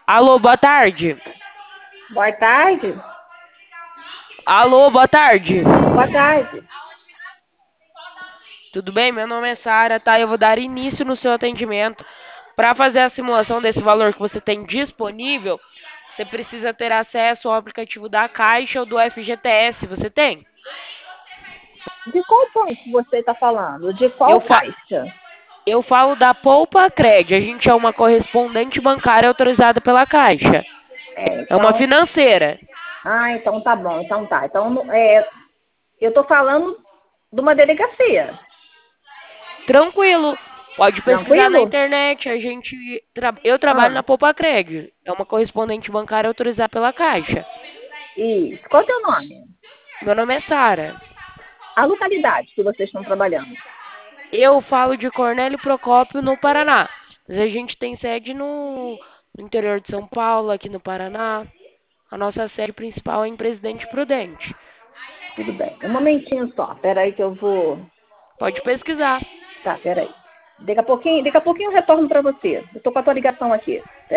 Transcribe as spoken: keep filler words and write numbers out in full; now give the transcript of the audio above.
Alô, boa tarde. Boa tarde. Alô, boa tarde. Boa tarde. Tudo bem? Meu nome é Sara, tá? Eu vou dar início no seu atendimento. Para fazer a simulação desse valor que você tem disponível, você precisa ter acesso ao aplicativo da Caixa ou do F G T S. Você tem? De qual banco você está falando? De Eu, qual fa caixa? eu falo da Poupa Cred. A gente é uma correspondente bancária autorizada pela Caixa. É, É uma então. financeira. Ah, então tá bom. Então tá. Então, é, eu estou falando de uma delegacia. Tranquilo. Pode pesquisar na Tranquilo? internet. A gente, tra- eu trabalho Ah, na Poupa Cred. É uma correspondente bancária autorizada pela Caixa. isso. Qual é o teu nome? Meu nome é Sara. A localidade que vocês estão trabalhando. Eu falo de Cornélio Procópio, no Paraná. Mas a gente tem sede no, no interior de São Paulo, aqui no Paraná. A nossa sede principal é em Presidente Prudente. Tudo bem. Um momentinho só. Pera aí que eu vou. Pode pesquisar. Tá, pera aí. Daqui a pouquinho, daqui a pouquinho eu retorno para você. Eu tô com a tua ligação aqui.